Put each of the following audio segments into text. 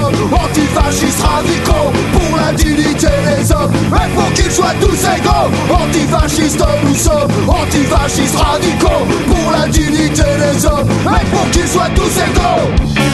sommes antifascistes radicaux pour la dignité des hommes et pour qu'ils soient tous égaux. Antifascistes nous sommes antifascistes radicaux pour la dignité des hommes et pour qu'ils soient tous égaux.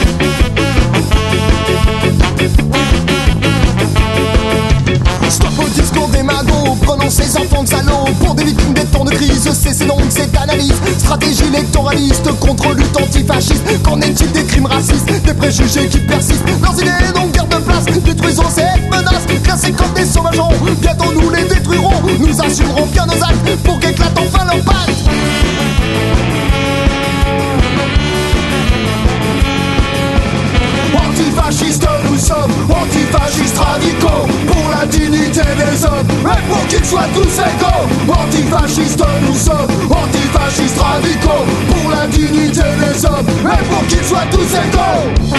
Stop au discours des magots, prenons ces enfants de salauds pour des victimes des temps de crise. Cessez donc cette analyse, stratégie électoraliste contre lutte antifasciste. Qu'en est-il des crimes racistes, des préjugés qui persistent? Leurs idées n'ont guère de place, détruisons cette menace. Classés comme des sauvageons, bientôt nous les détruirons. Nous assumerons bien nos actes pour qu'éclate enfin leur pacte. Antifascistes nous sommes, antifascistes radicaux pour la dignité des hommes et pour qu'ils soient tous égaux. Antifascistes nous sommes, antifascistes radicaux pour la dignité des hommes et pour qu'ils soient tous égaux.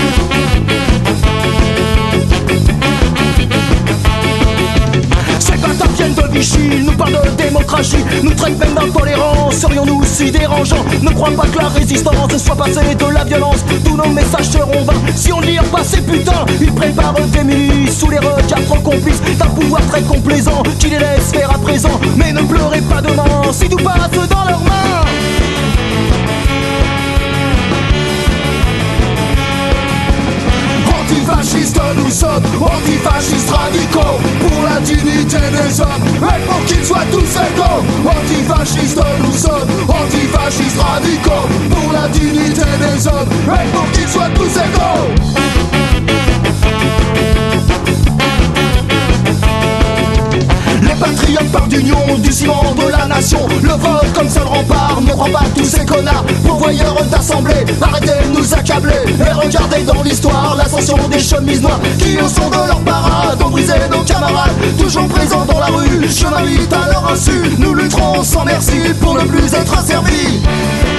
Ces bâtards viennent de Vichy, ils nous parlent de démocratie, nous traitent même d'intolérants. Serions-nous si dérangeants? Ne crois pas que la résistance soit passée de la violence. Tous nos messages seront vains si on lit pas ces putains. Ils préparent des milices sous les regards trop complices d'un pouvoir très complaisant qui les laisse faire à présent. Mais ne pleurez pas demain si tout passe dans leurs mains. Antifascistes nous sommes, antifascistes radicaux pour la dignité des hommes et pour qu'ils soient tous égaux. Antifascistes nous sommes, antifascistes radicaux pour la dignité des hommes et pour qu'ils soient tous égaux. Les patriotes partent d'union, du ciment de la nation. Le vote comme seul rempart ne prend pas tous ces connards pourvoyeurs d'assemblée. Arrêtez de nous accabler et regardez dans l'histoire l'ascension des chemises noires qui au son de leur parade ont brisé nos camarades. Toujours présents dans la rue, je m'invite à leur insu. Nous lutterons sans merci pour ne plus être asservis.